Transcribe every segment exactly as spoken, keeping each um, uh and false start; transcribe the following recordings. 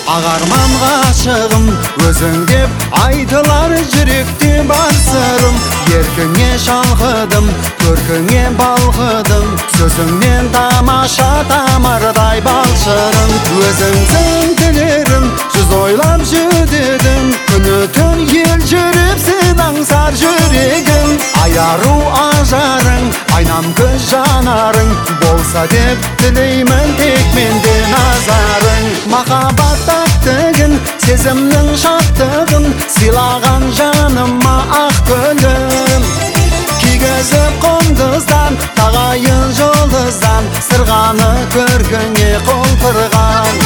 Ағарман ғашығым, өзің деп айтылар жүректе бар сырым. Еркіңе шалқыдым, көркіңе балқыдым, сөзіңнен тамаша тамардай балшырым. Өзіңсің тілерім, жүз ойлап жүдедім, күні түн ел жүріп сен аңсар жүрегім. Аяру ажарың, айнам көз жанарың, болса деп тілеймін тек менде назарың. Махаббат тәттігін, сезімнің шаттығын сыйлаған жаныма ақ гүлім. Кигізіп құндыздан, тағайын жұлдыздан, сырғаны көркіңе қолпырған.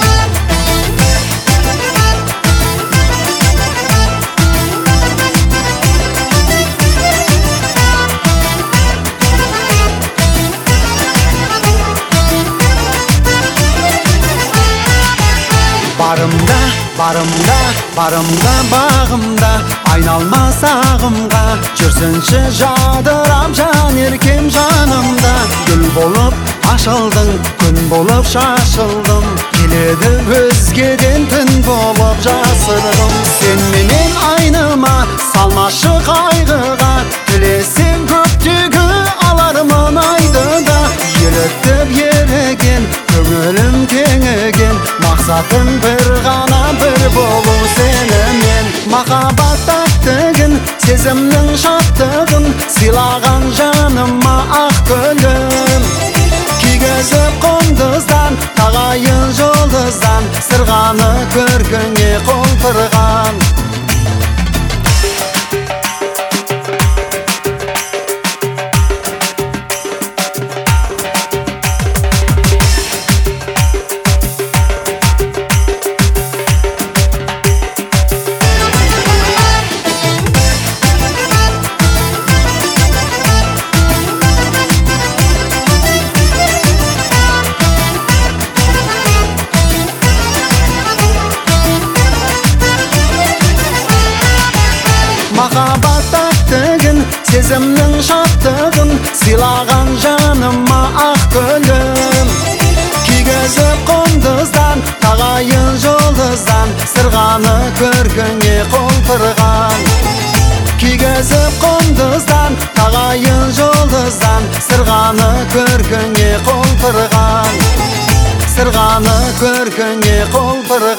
Барымда, барымда, барымда, бағымда, айналмас ағымға, жүрсінші жадырам жан еркем жанымда. Гүл болып ашылдың, күн болып шашылдым, келеді өзгеден түн болып жасырдым. Сен менен айныма, салмашы қайғыға, тілесең көптегі алармын айдыда. Еліктіп ереген, көңілім кеңіген, мақсатым бір ғана бір болу сенімен. Махаббат тәттігін, сезімнің шаттығын сыйлаған жаныма ақ гүлім. Кигізіп құндыздан, тағайын жұлдыздан, сырғаны көркіңе қолпырған. Махаббат тәттігін, сезімнің шаттығын сыйлаған жаныма ақ гүлім. Кигізіп құндыздан, тағайын жұлдыздан, сырғаны көркіңе қолпырған. Кигізіп құндыздан, тағайын жұлдыздан, сырғаны көркіңе қолпырған. Сырғаны көркіңе қолпырған.